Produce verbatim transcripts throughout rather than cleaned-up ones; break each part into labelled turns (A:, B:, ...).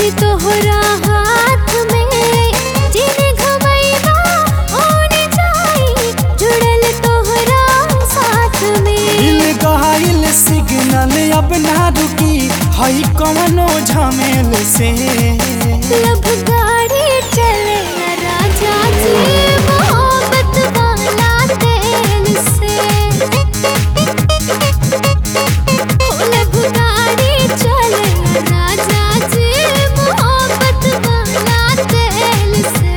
A: बाड़ी तोहरा हाथ में, जिने घुमैबा ओने जाई, जुड़ल तोहरा साथ में।
B: दिल गहाइल सिग्नल अब ना रुकी, हई कवनो झमेल से।
A: लब गाड़ी चले राजा जी, मोहब्बत वाला तेल से। लब गाड़ी चले राजा जी, मोहब्बत वाला तेल से।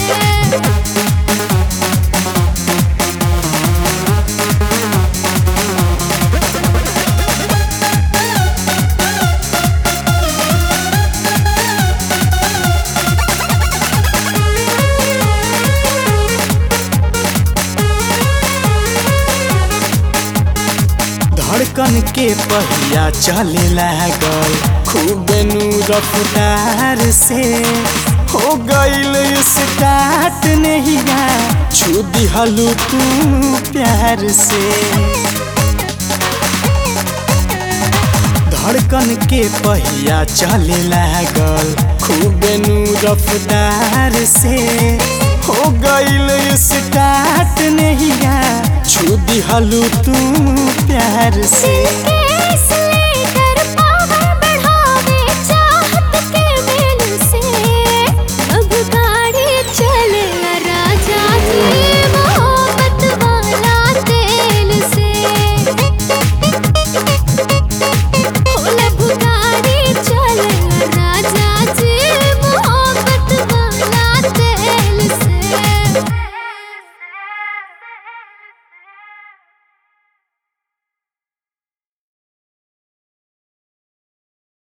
B: धड़कन के पहिया चले लागल खूब नू रफ्तार से। हो गईल स्टार्ट नहिया, छू दिहलू तू प्यार से। धड़कन के पहिया चले लागल खूब नू रफ्तार से। हो गईल स्टार्ट नहिया, छू दिहलू तू प्यार से।